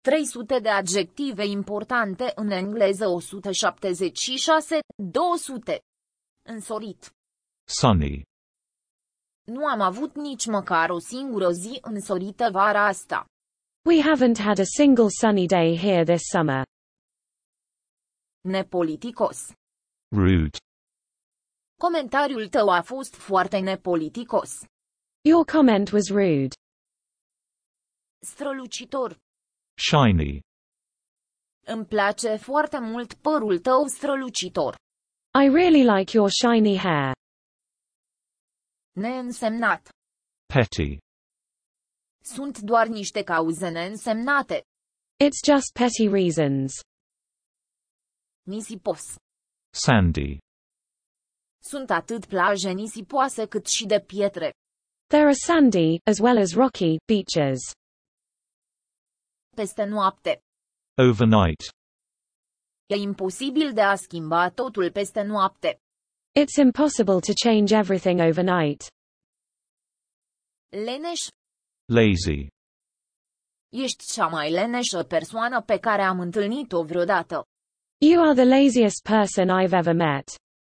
300 de adjective importante în engleză 176, 200. Însorit. Sunny. Nu am avut nici măcar o singură zi însorită vara asta. We haven't had a single sunny day here this summer. Nepoliticos. Rude. Comentariul tău a fost foarte nepoliticos. Your comment was rude. Strălucitor. Shiny. Îmi place foarte mult părul tău strălucitor. I really like your shiny hair. Neînsemnat. Petty. Sunt doar niște cauze neînsemnate. It's just petty reasons. Nisipos. Sandy. Sunt atât plaje nisipoase cât și de pietre. There are sandy, as well as rocky, beaches. Peste noapte. Overnight. E imposibil de a schimba totul peste noapte. It's impossible to change everything overnight. Leneș. Lazy. Ești cea mai leneșă persoană pe care am întâlnit-o vreodată. You are the laziest person I've ever met.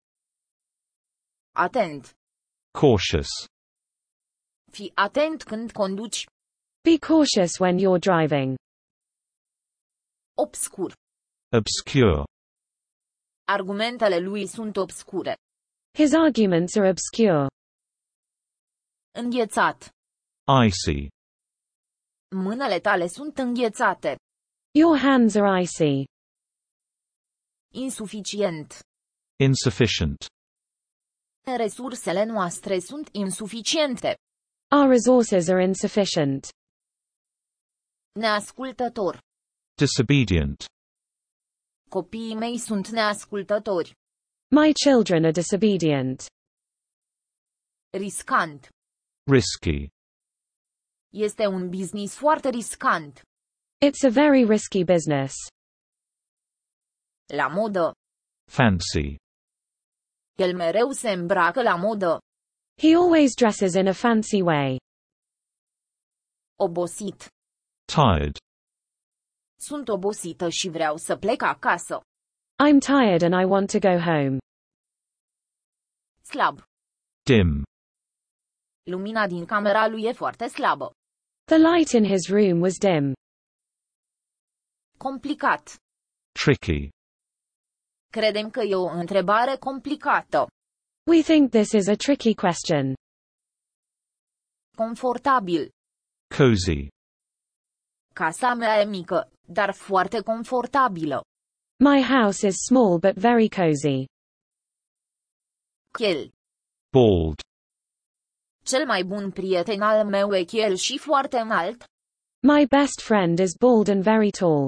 Atent. Cautious. Fii atent când conduci. Be cautious when you're driving. Obscur. Obscure. Argumentele lui sunt obscure. His arguments are obscure. Înghețat. Icy. Mâinile tale sunt înghețate. Your hands are icy. Insuficient. Insufficient. Resursele noastre sunt insuficiente. Our resources are insufficient. Neascultător. Disobedient. Copiii mei sunt neascultători. My children are disobedient. Riscant. Risky. Este un business foarte riscant. It's a very risky business. La modă. Fancy. El mereu se îmbracă la modă. He always dresses in a fancy way. Obosit. Tired. Sunt obosită și vreau să plec acasă. I'm tired and I want to go home. Slab. Dim. Lumina din camera lui e foarte slabă. The light in his room was dim. Complicat. Tricky. Credem că e o întrebare complicată. We think this is a tricky question. Confortabil. Cozy. Casa mea e mică, dar foarte confortabilă. My house is small but very cozy. Chel. Bald. Cel mai bun prieten al meu e chel și foarte înalt. My best friend is bald and very tall.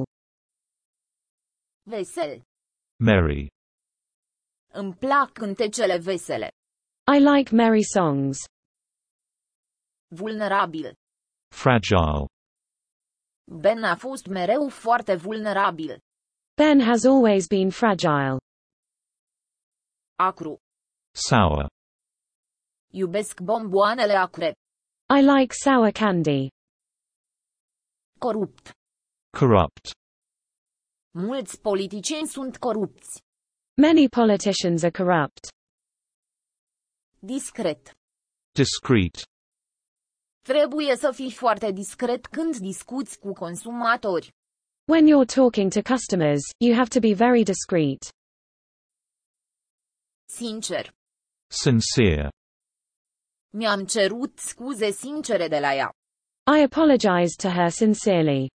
Vesel. Merry. Îmi plac cântecele vesele. I like merry songs. Vulnerabil. Fragile. Ben a fost mereu foarte vulnerabil. Ben has always been fragile. Acru. Sour. Iubesc bomboanele acre. I like sour candy. Corupt. Corrupt. Mulți politicieni sunt corupți. Many politicians are corrupt. Discret. Discreet. Trebuie să fii foarte discret când discuți cu consumatori. When you're talking to customers, you have to be very discreet. Sincer. Sincere. Mi-am cerut scuze sincere de la ea. I apologized to her sincerely.